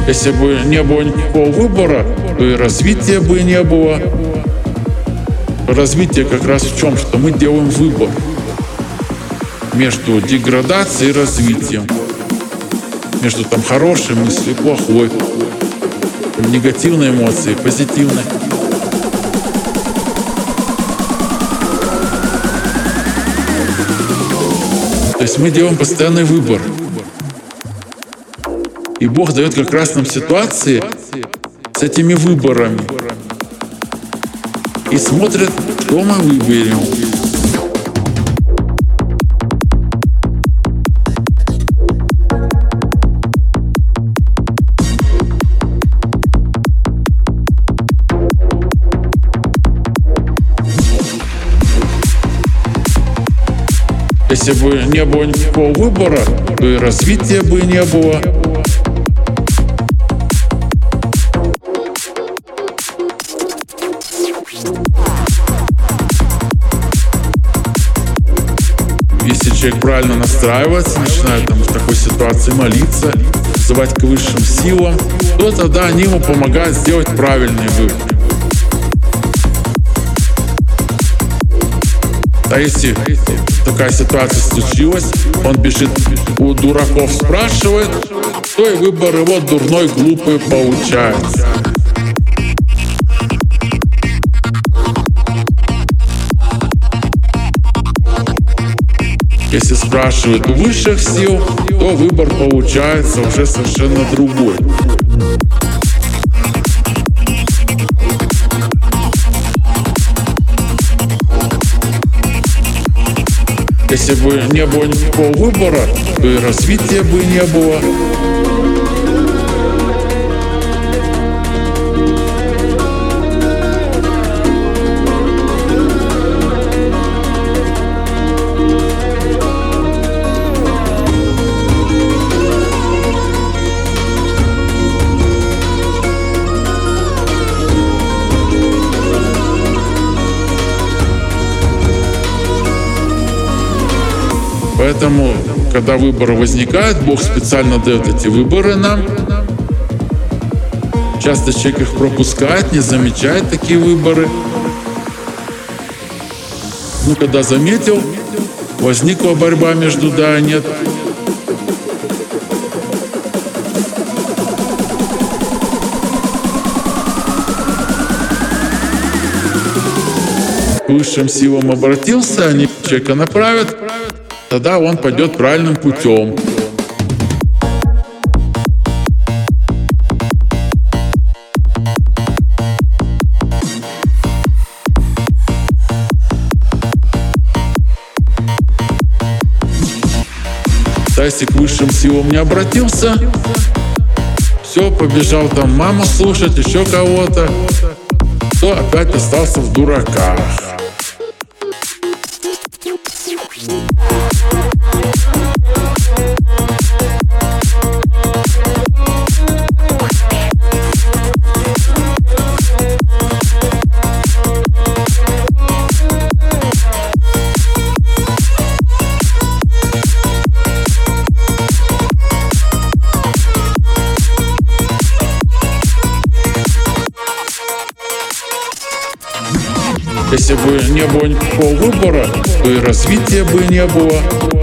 Если бы не было никакого выбора, то и развития бы не было. Развитие как раз в чем? Что мы делаем выбор между деградацией и развитием. Между там хорошей мыслью и плохой. Негативной эмоцией, позитивной. То есть мы делаем постоянный выбор. И Бог дает как раз нам ситуации с этими выборами. И смотрит, что мы выберем. Если бы не было никакого выбора, то и развития бы не было. Если человек правильно настраивается, начинает там в такой ситуации молиться, взывать к высшим силам, то тогда они ему помогают сделать правильный выбор. А если такая ситуация случилась, он бежит у дураков, спрашивает, то и выбор его дурной, глупый получается. Если спрашивают у высших сил, то выбор получается уже совершенно другой. Если бы не было никакого выбора, то и развития бы не было. Поэтому, когда выборы возникают, Бог специально дает эти выборы нам. Часто человек их пропускает, не замечает такие выборы. Ну, когда заметил, возникла борьба между да и нет. К высшим силам обратился, они человека направят, тогда он пойдет правильным путем. А если к высшим силам не обратился, все, побежал там маму слушать, еще кого-то, то опять остался в дураках. Если бы не было никакого выбора, то и развития бы не было.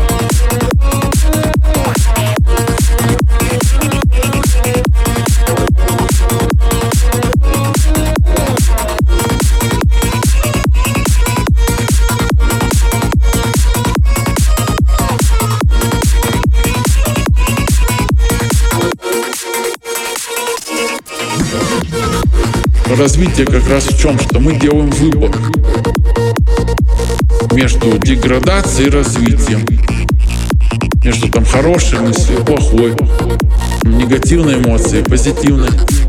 Развитие как раз в чем? Что мы делаем выбор между деградацией и развитием. Между там хорошей мыслью и плохой. Негативной эмоцией, позитивной.